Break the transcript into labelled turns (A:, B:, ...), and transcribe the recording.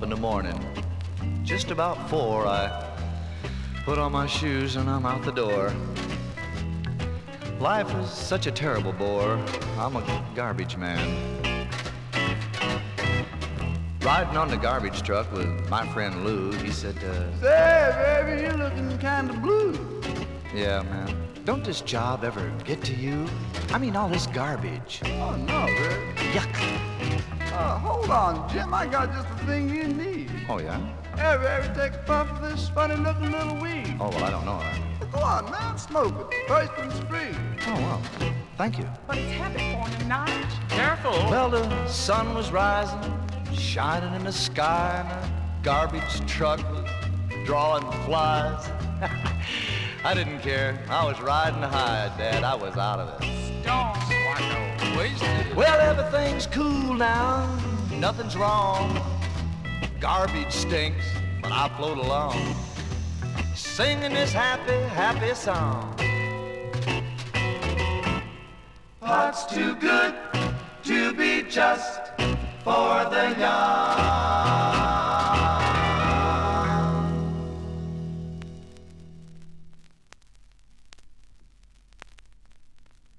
A: in the morning. Just about 4, I put on my shoes and I'm out the door. Life is such a terrible bore. I'm a garbage man. Riding on the garbage truck with my friend Lou, he said,
B: Say, baby, you're looking kind of blue.
A: Yeah, man. Don't this job ever get to you? I mean, all this garbage.
B: Oh, no, baby.
A: Yuck.
B: Hold on, Jim. I got just the thing you need.
A: Oh, yeah?
B: Ever take a puff of this funny-looking little weed?
A: Oh, well, I don't know that.
B: Well, go on, man. Smoke it. First one's free.
A: Oh, well, thank you.
C: But it's habit forming, Nige. Careful.
A: Well, the sun was rising, shining in the sky, and a garbage truck was drawing flies. I didn't care. I was riding high, Dad. I was out of it.
C: Don't. Why no? Wasted.
A: Well, everything's cool now. Nothing's wrong. Garbage stinks, but I float along, singing this happy, happy song. Heart's too good to be just for the young.